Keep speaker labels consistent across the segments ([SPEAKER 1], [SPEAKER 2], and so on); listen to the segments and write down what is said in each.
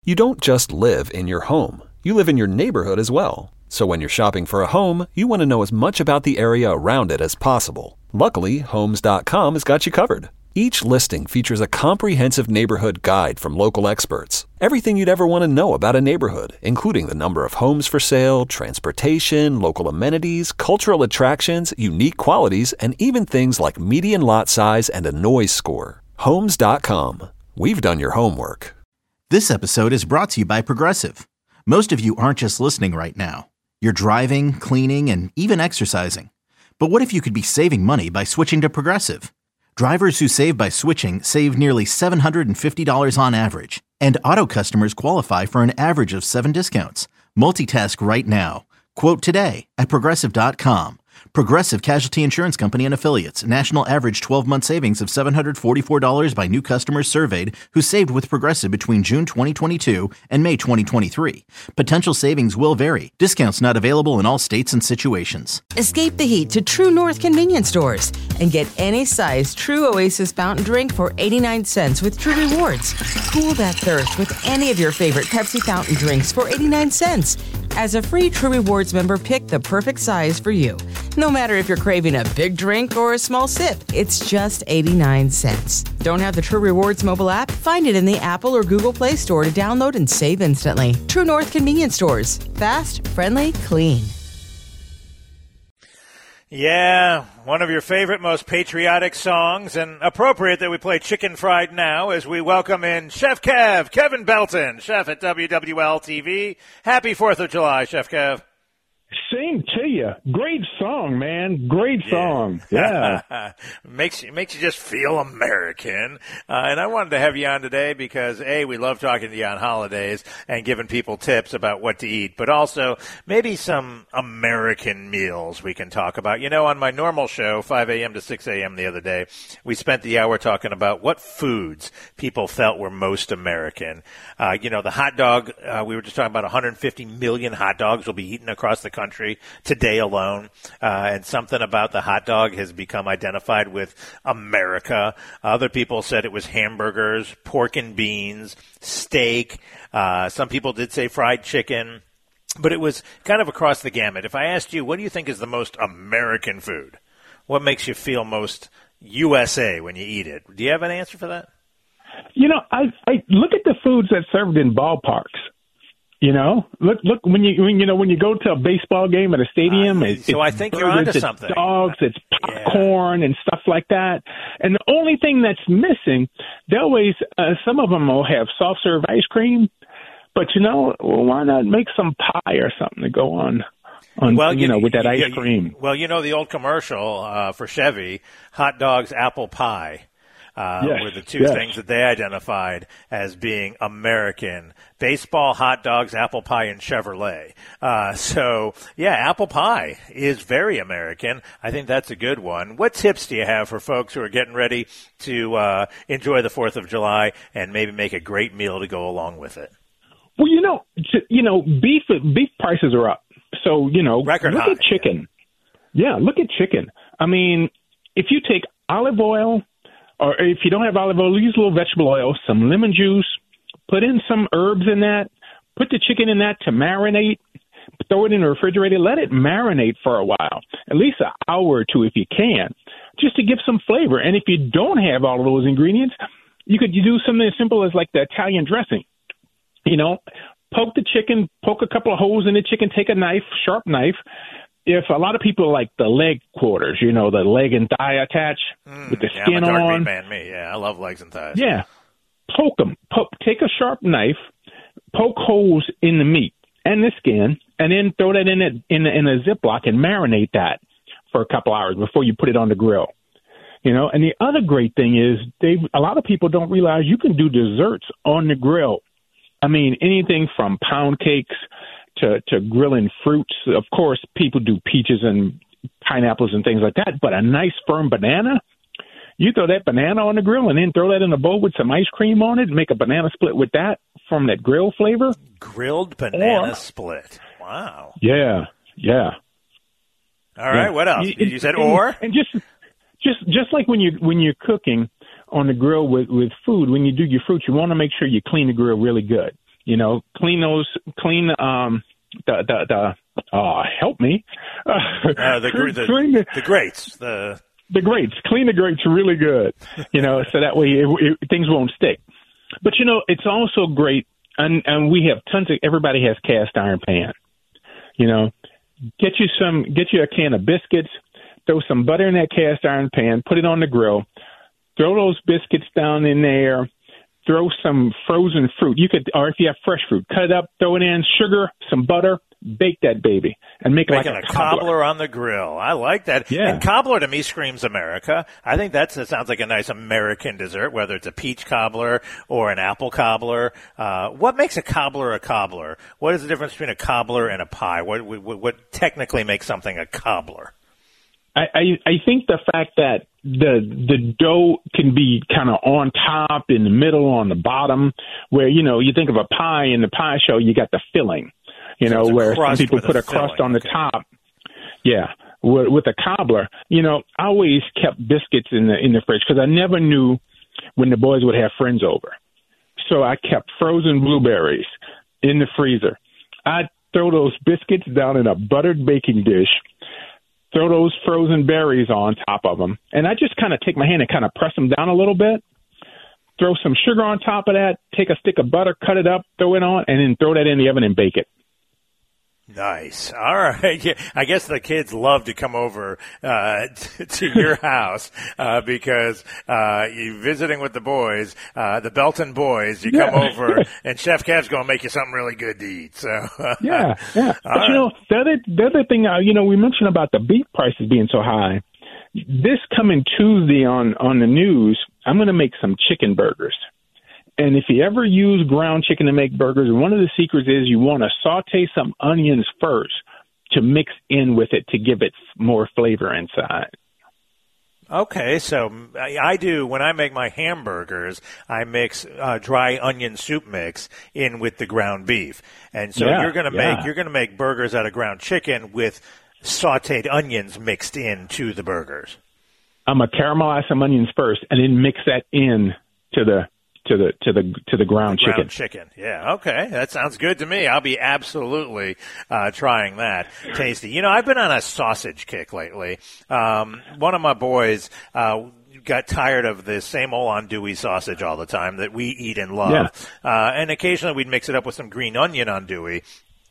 [SPEAKER 1] You don't just live in your home. You live in your neighborhood as well. So when you're shopping for a home, you want to know as much about the area around it as possible. Luckily, Homes.com has got you covered. Each listing features a comprehensive neighborhood guide from local experts. Everything you'd ever want to know about a neighborhood, including the number of homes for sale, transportation, local amenities, cultural attractions, unique qualities, and even things like median lot size and a noise score. Homes.com. We've done your homework.
[SPEAKER 2] This episode is brought to you by Progressive. Most of you aren't just listening right now. You're driving, cleaning, and even exercising. But what if you could be saving money by switching to Progressive? Drivers who save by switching save nearly $750 on average, and auto customers qualify for an average of 7 discounts. Multitask right now. Quote today at Progressive.com. Progressive Casualty Insurance Company and Affiliates. National average 12-month savings of $744 by new customers surveyed who saved with Progressive between June 2022 and May 2023. Potential savings will vary. Discounts not available in all states and situations.
[SPEAKER 3] Escape the heat to True North convenience stores and get any size True Oasis fountain drink for 89 cents with True Rewards. Cool that thirst with any of your favorite Pepsi fountain drinks for 89 cents. As a free True Rewards member, pick the perfect size for you. No matter if you're craving a big drink or a small sip, it's just 89 cents. Don't have the True Rewards mobile app? Find it in the Apple or Google Play Store to download and save instantly. True North convenience stores. Fast, friendly, clean.
[SPEAKER 4] Yeah, one of your favorite, most patriotic songs, and appropriate that we play Chicken Fried now as we welcome in Chef Kev, Kevin Belton, chef at WWL TV. Happy 4th of July, Chef Kev.
[SPEAKER 5] Same to you. Great song, man. Great song. Yeah.
[SPEAKER 4] makes you just feel American. And I wanted to have you on today because, A, we love talking to you on holidays and giving people tips about what to eat, but also maybe some American meals we can talk about. You know, on my normal show, 5 a.m. to 6 a.m. the other day, we spent the hour talking about what foods people felt were most American. The hot dog, we were just talking about 150 million hot dogs will be eaten across the country today alone, and something about the hot dog has become identified with America. Other people said it was hamburgers, pork and beans, steak. Some people did say fried chicken, but it was kind of across the gamut. If I asked you, what do you think is the most American food? What makes you feel most USA when you eat it? Do you have an answer for that?
[SPEAKER 5] You know, I look at the foods that's served in ballparks. You know, look when you go to a baseball game at a stadium.
[SPEAKER 4] So I think you're onto something.
[SPEAKER 5] It's dogs, it's popcorn and stuff like that. And the only thing that's missing, they always some of them will have soft serve ice cream, but why not make some pie or something to go on? With that ice cream.
[SPEAKER 4] Well, the old commercial for Chevy, hot dogs, apple pie. Were the two things that they identified as being American. Baseball, hot dogs, apple pie, and Chevrolet. Apple pie is very American. I think that's a good one. What tips do you have for folks who are getting ready to enjoy the 4th of July and maybe make a great meal to go along with it?
[SPEAKER 5] Well, beef prices are up. So,
[SPEAKER 4] record
[SPEAKER 5] look
[SPEAKER 4] high.
[SPEAKER 5] At chicken. Yeah, look at chicken. I mean, if you take olive oil, or if you don't have olive oil, use a little vegetable oil, some lemon juice, put in some herbs in that, put the chicken in that to marinate, throw it in the refrigerator, let it marinate for a while, at least an hour or two if you can, just to give some flavor. And if you don't have all of those ingredients, you do something as simple as like the Italian dressing. Poke the chicken, poke a couple of holes in the chicken, take a knife, sharp knife. If a lot of people like the leg quarters, the leg and thigh attach with the skin
[SPEAKER 4] I'm a dark
[SPEAKER 5] on.
[SPEAKER 4] meat man, me. Yeah, I love legs and thighs.
[SPEAKER 5] Yeah, poke them. Take a sharp knife, poke holes in the meat and the skin, and then throw that in a Ziploc and marinate that for a couple hours before you put it on the grill. And the other great thing is a lot of people don't realize you can do desserts on the grill. I mean, anything from pound cakes to grilling fruits. Of course, people do peaches and pineapples and things like that, but a nice firm banana, you throw that banana on the grill and then throw that in a bowl with some ice cream on it and make a banana split with that from that grill flavor.
[SPEAKER 4] Grilled banana split. Wow.
[SPEAKER 5] Yeah.
[SPEAKER 4] All right, what else? You said or?
[SPEAKER 5] And just like when you're cooking on the grill with food, when you do your fruit, you want to make sure you clean the grill really good. Clean help me.
[SPEAKER 4] The grates.
[SPEAKER 5] The grates. Clean the grates really good, so that way things won't stick. But, it's also great, and we have everybody has cast iron pan. Get you a can of biscuits, throw some butter in that cast iron pan, put it on the grill, throw those biscuits down in there, throw some frozen fruit. Or if you have fresh fruit, cut it up, throw it in, sugar, some butter, bake that baby, and make it like a
[SPEAKER 4] cobbler on the grill. I like that.
[SPEAKER 5] Yeah.
[SPEAKER 4] And cobbler to me screams America. I think that sounds like a nice American dessert, whether it's a peach cobbler or an apple cobbler. What makes a cobbler a cobbler? What is the difference between a cobbler and a pie? What technically makes something a cobbler?
[SPEAKER 5] I think the fact that the dough can be kind of on top, in the middle, on the bottom, where, you think of a pie in the pie show, you got the filling, where some people put a crust on the top. Yeah. With a cobbler, I always kept biscuits in the fridge because I never knew when the boys would have friends over. So I kept frozen blueberries in the freezer. I'd throw those biscuits down in a buttered baking dish, throw those frozen berries on top of them, and I just kind of take my hand and kind of press them down a little bit, throw some sugar on top of that, take a stick of butter, cut it up, throw it on, and then throw that in the oven and bake it.
[SPEAKER 4] Nice. All right. Yeah, I guess the kids love to come over to your house because you visiting with the boys, the Belton boys. You come over, and Chef Kev's going to make you something really good to eat. So
[SPEAKER 5] yeah. But the other thing, we mentioned about the beef prices being so high. This coming Tuesday on the news, I'm going to make some chicken burgers. And if you ever use ground chicken to make burgers, one of the secrets is you want to saute some onions first to mix in with it to give it more flavor inside.
[SPEAKER 4] Okay, so I do, when I make my hamburgers, I mix dry onion soup mix in with the ground beef. And so you're going to make burgers out of ground chicken with sauteed onions mixed into the burgers.
[SPEAKER 5] I'm going to caramelize some onions first and then mix that in to the ground chicken.
[SPEAKER 4] Yeah, okay. That sounds good to me. I'll be absolutely trying that. Tasty. I've been on a sausage kick lately. One of my boys got tired of the same old andouille sausage all the time that we eat and love. Yeah. And occasionally we'd mix it up with some green onion andouille.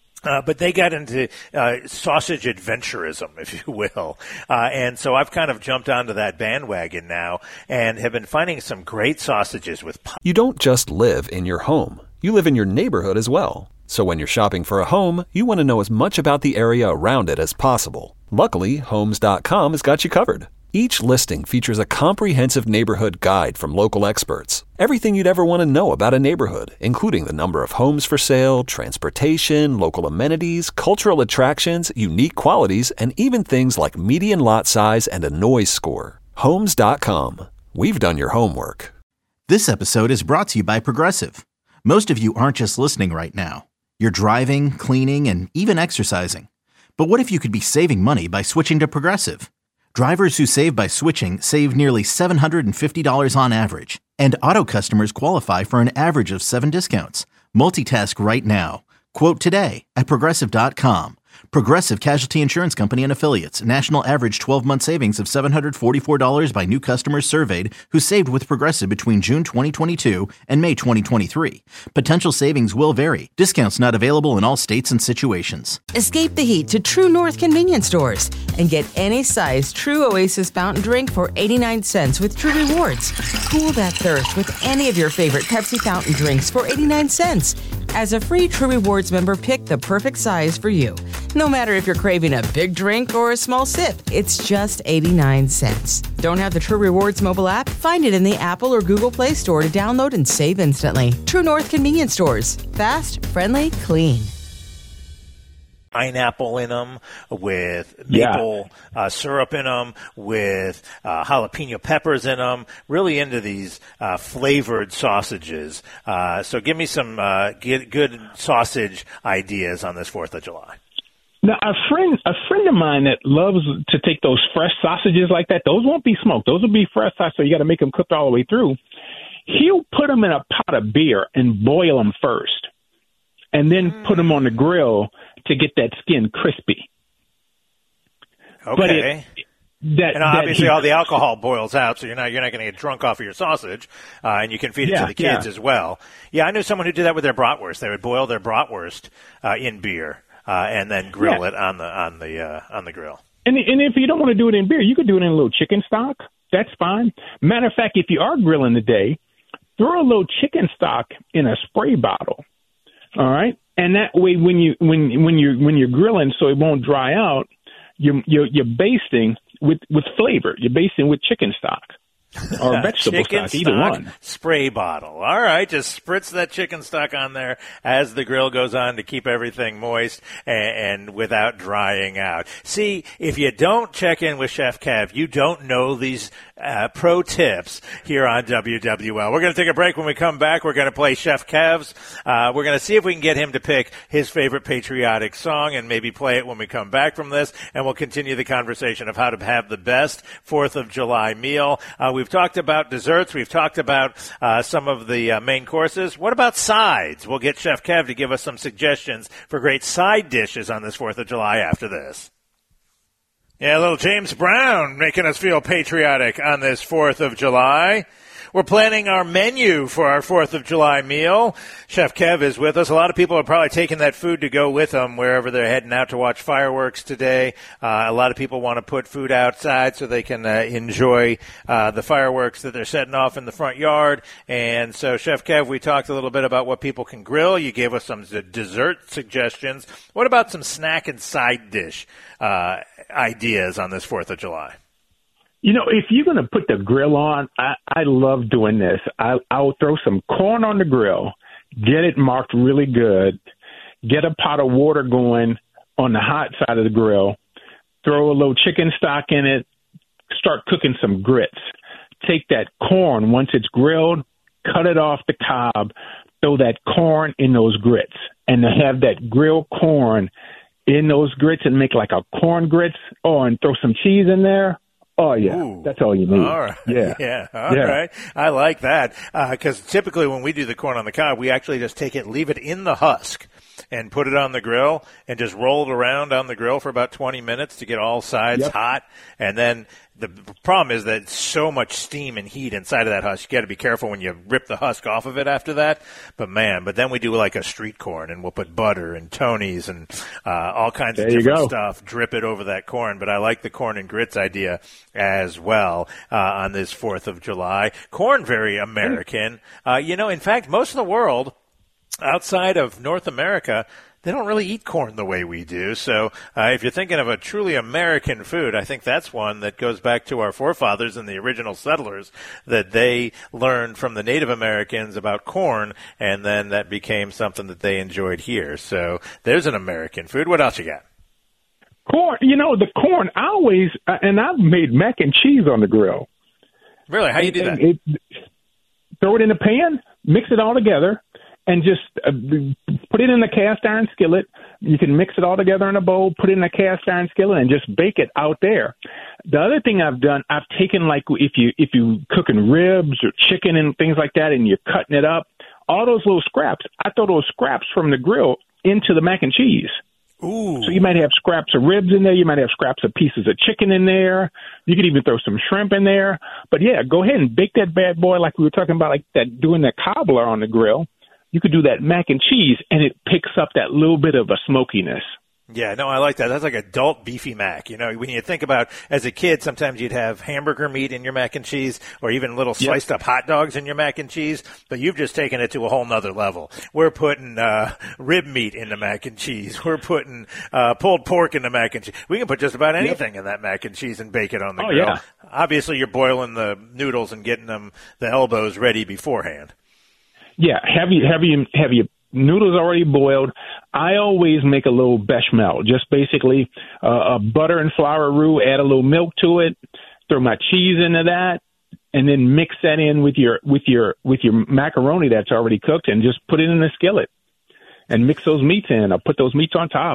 [SPEAKER 4] But they got into sausage adventurism, if you will. And so I've kind of jumped onto that bandwagon now and have been finding some great sausages with
[SPEAKER 1] You don't just live in your home. You live in your neighborhood as well. So when you're shopping for a home, you want to know as much about the area around it as possible. Luckily, Homes.com has got you covered. Each listing features a comprehensive neighborhood guide from local experts. Everything you'd ever want to know about a neighborhood, including the number of homes for sale, transportation, local amenities, cultural attractions, unique qualities, and even things like median lot size and a noise score. Homes.com. We've done your homework.
[SPEAKER 2] This episode is brought to you by Progressive. Most of you aren't just listening right now. You're driving, cleaning, and even exercising. But what if you could be saving money by switching to Progressive? Drivers who save by switching save nearly $750 on average, and auto customers qualify for an average of 7 discounts. Multitask right now. Quote today at Progressive.com. Progressive Casualty Insurance Company and Affiliates. National average 12-month savings of $744 by new customers surveyed who saved with Progressive between June 2022 and May 2023. Potential savings will vary. Discounts not available in all states and situations.
[SPEAKER 3] Escape the heat to True North convenience stores and get any size True Oasis fountain drink for 89 cents with True Rewards. Cool that thirst with any of your favorite Pepsi fountain drinks for 89 cents. As a free True Rewards member, pick the perfect size for you. No matter if you're craving a big drink or a small sip, it's just 89 cents. Don't have the True Rewards mobile app? Find it in the Apple or Google Play Store to download and save instantly. True North convenience stores. Fast, friendly, clean.
[SPEAKER 4] Pineapple in them, with maple syrup in them, with jalapeno peppers in them. Really into these flavored sausages. So give me some good sausage ideas on this 4th of July.
[SPEAKER 5] Now, a friend of mine that loves to take those fresh sausages like that, those won't be smoked. Those will be fresh sausages, so you got to make them cooked all the way through. He'll put them in a pot of beer and boil them first. and then put them on the grill to get that skin crispy.
[SPEAKER 4] Okay. And obviously all the alcohol boils out, so you're not going to get drunk off of your sausage, and you can feed it to the kids as well. Yeah, I knew someone who did that with their bratwurst. They would boil their bratwurst in beer and then grill it on the grill.
[SPEAKER 5] And if you don't want to do it in beer, you could do it in a little chicken stock. That's fine. Matter of fact, if you are grilling today, throw a little chicken stock in a spray bottle. All right, and that way when you're grilling, so it won't dry out, you're basting with flavor. You're basting with chicken stock or vegetable stock, either one.
[SPEAKER 4] Spray bottle. All right, just spritz that chicken stock on there as the grill goes on to keep everything moist and without drying out. See, if you don't check in with Chef Kev, you don't know these pro tips here on WWL. We're going to take a break. When we come back, we're going to play Chef Kev's. We're going to see if we can get him to pick his favorite patriotic song and maybe play it when we come back from this, and we'll continue the conversation of how to have the best 4th of July meal. We've talked about desserts. We've talked about some of the main courses. What about sides? We'll get Chef Kev to give us some suggestions for great side dishes on this 4th of July after this. Yeah, little James Brown making us feel patriotic on this 4th of July. We're planning our menu for our 4th of July meal. Chef Kev is with us. A lot of people are probably taking that food to go with them wherever they're heading out to watch fireworks today. A lot of people want to put food outside so they can enjoy the fireworks that they're setting off in the front yard. And so, Chef Kev, we talked a little bit about what people can grill. You gave us some dessert suggestions. What about some snack and side dish ideas on this 4th of July?
[SPEAKER 5] You know, if you're going to put the grill on, I love doing this. I'll throw some corn on the grill, get it marked really good, get a pot of water going on the hot side of the grill, throw a little chicken stock in it, start cooking some grits. Take that corn, once it's grilled, cut it off the cob, throw that corn in those grits, and to have that grilled corn in those grits and make like a corn grits, and throw some cheese in there. Oh, yeah. Ooh. That's all you need.
[SPEAKER 4] All right. Yeah. All right. I like that. Because typically when we do the corn on the cob, we actually just take it, leave it in the husk, and put it on the grill and just roll it around on the grill for about 20 minutes to get all sides hot. And then the problem is that so much steam and heat inside of that husk. You got to be careful when you rip the husk off of it after that. But then we do like a street corn, and we'll put butter and Tony's and all kinds of different stuff, drip it over that corn. But I like the corn and grits idea as well on this 4th of July. Corn, very American. In fact, most of the world outside of North America, they don't really eat corn the way we do. So if you're thinking of a truly American food, I think that's one that goes back to our forefathers and the original settlers, that they learned from the Native Americans about corn, and then that became something that they enjoyed here. So there's an American food. What else you got?
[SPEAKER 5] Corn. The corn, I always, and I've made mac and cheese on the grill.
[SPEAKER 4] Really? How do you do that?
[SPEAKER 5] Throw it in a pan, mix it all together, and just put it in a cast iron skillet. You can mix it all together in a bowl, put it in a cast iron skillet, and just bake it out there. The other thing I've done, I've taken, like, if you cooking ribs or chicken and things like that, and you're cutting it up, all those little scraps, I throw those scraps from the grill into the mac and cheese.
[SPEAKER 4] Ooh.
[SPEAKER 5] So you might have scraps of ribs in there. You might have scraps of pieces of chicken in there. You could even throw some shrimp in there. But, yeah, go ahead and bake that bad boy like we were talking about, like that, doing the cobbler on the grill. You could do that mac and cheese, and it picks up that little bit of a smokiness.
[SPEAKER 4] Yeah, no, I like that. That's like adult beefy mac. When you think about, as a kid, sometimes you'd have hamburger meat in your mac and cheese, or even little sliced up hot dogs in your mac and cheese, but you've just taken it to a whole nother level. We're putting rib meat in the mac and cheese. We're putting pulled pork in the mac and cheese. We can put just about anything in that mac and cheese and bake it on the grill.
[SPEAKER 5] Yeah.
[SPEAKER 4] Obviously, you're boiling the noodles and getting them, the elbows, ready beforehand.
[SPEAKER 5] Yeah, have your noodles already boiled. I always make a little bechamel, just basically a butter and flour roux, add a little milk to it, throw my cheese into that, and then mix that in with your macaroni that's already cooked, and just put it in the skillet and mix those meats in. I'll put those meats on top.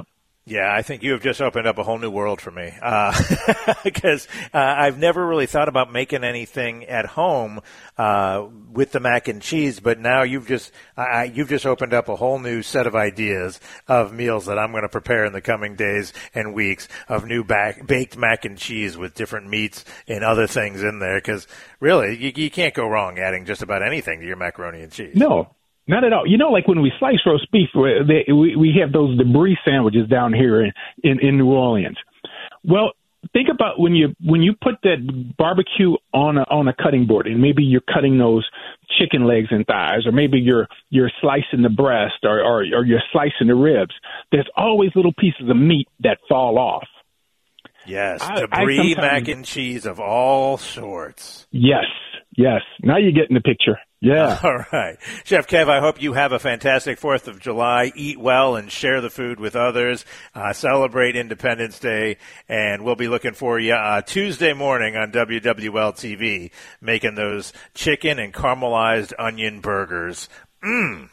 [SPEAKER 4] Yeah, I think you have just opened up a whole new world for me because I've never really thought about making anything at home with the mac and cheese, but now you've just opened up a whole new set of ideas of meals that I'm going to prepare in the coming days and weeks of new baked mac and cheese with different meats and other things in there because really you can't go wrong adding just about anything to your macaroni and cheese.
[SPEAKER 5] No. Not at all. You know, like when we slice roast beef, we have those debris sandwiches down here in New Orleans. Well, think about when you put that barbecue on a cutting board, and maybe you're cutting those chicken legs and thighs, or maybe you're slicing the breast, or you're slicing the ribs. There's always little pieces of meat that fall off.
[SPEAKER 4] Yes, debris mac and cheese of all sorts.
[SPEAKER 5] Yes. Now you're getting the picture. Yeah.
[SPEAKER 4] All right. Chef Kev, I hope you have a fantastic 4th of July. Eat well and share the food with others. Celebrate Independence Day. And we'll be looking for you Tuesday morning on WWL TV, making those chicken and caramelized onion burgers. Same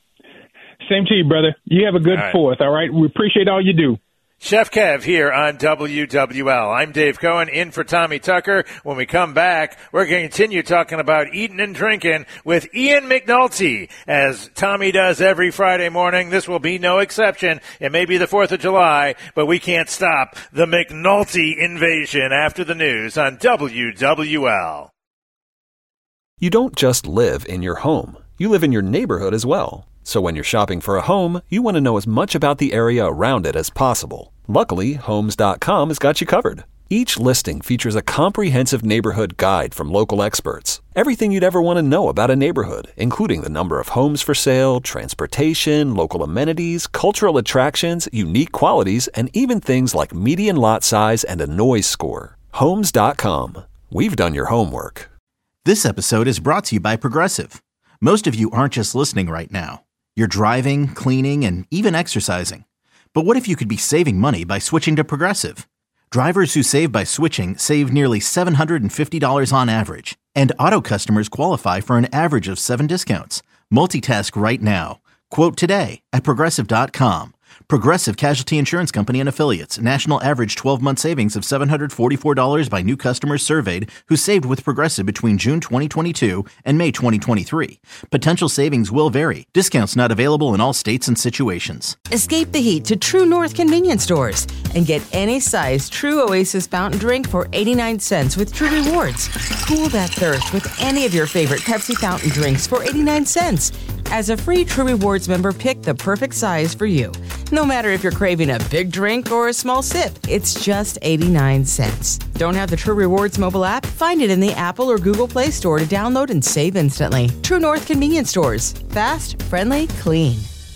[SPEAKER 5] to you, brother. You have a good 4th, all right? We appreciate all you do.
[SPEAKER 4] Chef Kev here on WWL. I'm Dave Cohen, in for Tommy Tucker. When we come back, we're going to continue talking about eating and drinking with Ian McNulty. As Tommy does every Friday morning, this will be no exception. It may be the 4th of July, but we can't stop the McNulty invasion after the news on WWL.
[SPEAKER 1] You don't just live in your home. You live in your neighborhood as well. So when you're shopping for a home, you want to know as much about the area around it as possible. Luckily, Homes.com has got you covered. Each listing features a comprehensive neighborhood guide from local experts. Everything you'd ever want to know about a neighborhood, including the number of homes for sale, transportation, local amenities, cultural attractions, unique qualities, and even things like median lot size and a noise score. Homes.com. We've done your homework.
[SPEAKER 2] This episode is brought to you by Progressive. Most of you aren't just listening right now. You're driving, cleaning, and even exercising. But what if you could be saving money by switching to Progressive? Drivers who save by switching save nearly $750 on average. And auto customers qualify for an average of 7 discounts. Multitask right now. Quote today at Progressive.com. Progressive Casualty Insurance Company and Affiliates. National average 12-month savings of $744 by new customers surveyed who saved with Progressive between June 2022 and May 2023. Potential savings will vary. Discounts not available in all states and situations.
[SPEAKER 3] Escape the heat to True North convenience stores and get any size True Oasis fountain drink for 89 cents with True Rewards. Cool that thirst with any of your favorite Pepsi fountain drinks for 89 cents. As a free True Rewards member, pick the perfect size for you. No matter if you're craving a big drink or a small sip, it's just 89 cents. Don't have the True Rewards mobile app? Find it in the Apple or Google Play Store to download and save instantly. True North convenience stores. Fast, friendly, clean.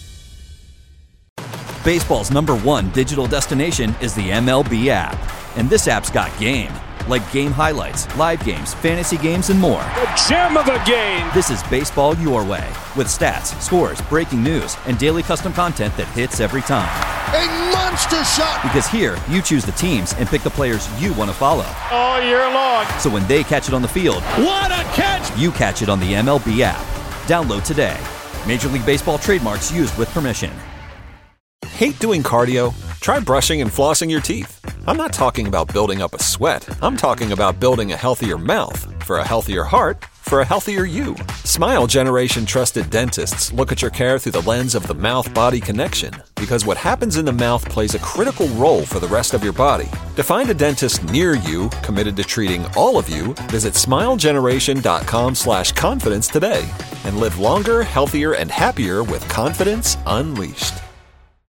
[SPEAKER 6] Baseball's #1 digital destination is the MLB app. And this app's got game. Like game highlights, live games, fantasy games, and more.
[SPEAKER 7] The gem of a game!
[SPEAKER 6] This is baseball your way, with stats, scores, breaking news, and daily custom content that hits every time.
[SPEAKER 7] A monster shot!
[SPEAKER 6] Because here, you choose the teams and pick the players you want to follow.
[SPEAKER 7] All year long.
[SPEAKER 6] So when they catch it on the field,
[SPEAKER 7] what a catch!
[SPEAKER 6] You catch it on the MLB app. Download today. Major League Baseball trademarks used with permission.
[SPEAKER 1] Hate doing cardio? Try brushing and flossing your teeth. I'm not talking about building up a sweat. I'm talking about building a healthier mouth. For a healthier heart, for a healthier you. Smile Generation trusted dentists look at your care through the lens of the mouth-body connection, because what happens in the mouth plays a critical role for the rest of your body. To find a dentist near you committed to treating all of you, visit smilegeneration.com/confidence today and live longer, healthier, and happier with confidence unleashed.